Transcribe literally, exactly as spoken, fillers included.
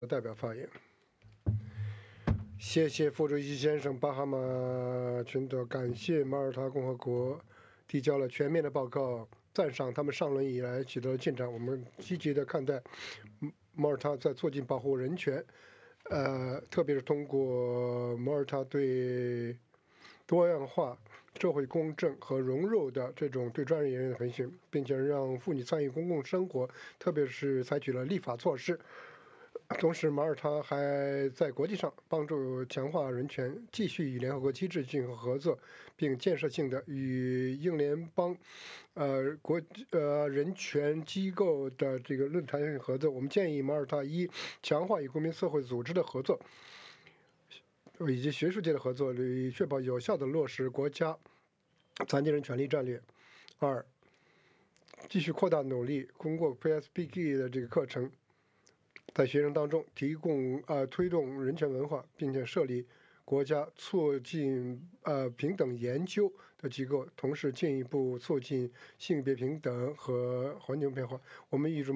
代表发言。谢谢副主席先生。巴哈马群岛感谢马耳他共和国递交了全面的报告，赞赏他们上轮以来取得的进展。我们积极地看待马耳他在促进保护人权，呃，特别是通过马耳他对多样化、社会公正和融入的这种对专业人员的培训，并且让妇女参与公共生活，特别是采取了立法措施。同时，马耳他还在国际上帮助强化人权，继续与联合国机制进行合作，并建设性的与英联邦呃国呃人权机构的这个论坛合作。我们建议马耳他一强化与公民社会组织的合作，以及学术界的合作，以确保有效的落实国家残疾人权利战略。二，继续扩大努力，通过 P S P G 的这个课程，在学生当中提供呃推动人权文化，并且设立国家促进呃平等研究的机构，同时进一步促进性别平等和环境变化。我们预祝